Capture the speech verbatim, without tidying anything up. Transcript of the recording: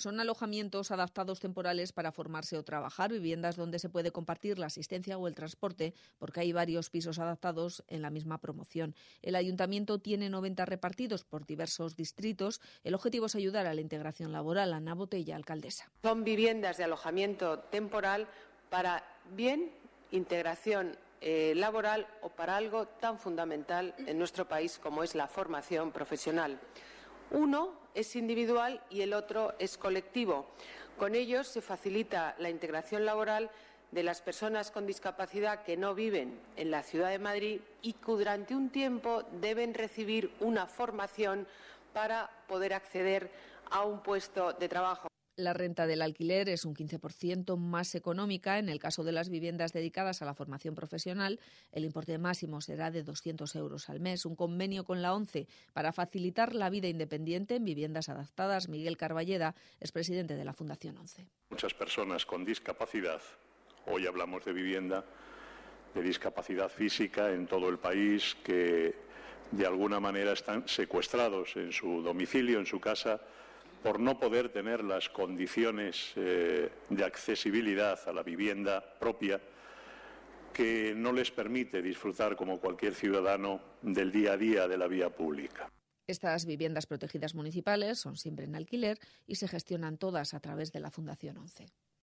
Son alojamientos adaptados temporales para formarse o trabajar, viviendas donde se puede compartir la asistencia o el transporte, porque hay varios pisos adaptados en la misma promoción. El Ayuntamiento tiene noventa repartidos por diversos distritos. El objetivo es ayudar a la integración laboral. Ana Botella, alcaldesa. Son viviendas de alojamiento temporal para bien integración eh, laboral o para algo tan fundamental en nuestro país como es la formación profesional. Uno es individual y el otro es colectivo. Con ellos se facilita la integración laboral de las personas con discapacidad que no viven en la ciudad de Madrid y que durante un tiempo deben recibir una formación para poder acceder a un puesto de trabajo. La renta del alquiler es un quince por ciento más económica. En el caso de las viviendas dedicadas a la formación profesional, el importe máximo será de doscientos euros al mes. Un convenio con la ONCE para facilitar la vida independiente en viviendas adaptadas. Miguel Carballeda es presidente de la Fundación ONCE. Muchas personas con discapacidad, hoy hablamos de vivienda, de discapacidad física en todo el país, que de alguna manera están secuestrados en su domicilio, en su casa, por no poder tener las condiciones eh, de accesibilidad a la vivienda propia que no les permite disfrutar como cualquier ciudadano del día a día de la vía pública. Estas viviendas protegidas municipales son siempre en alquiler y se gestionan todas a través de la Fundación ONCE.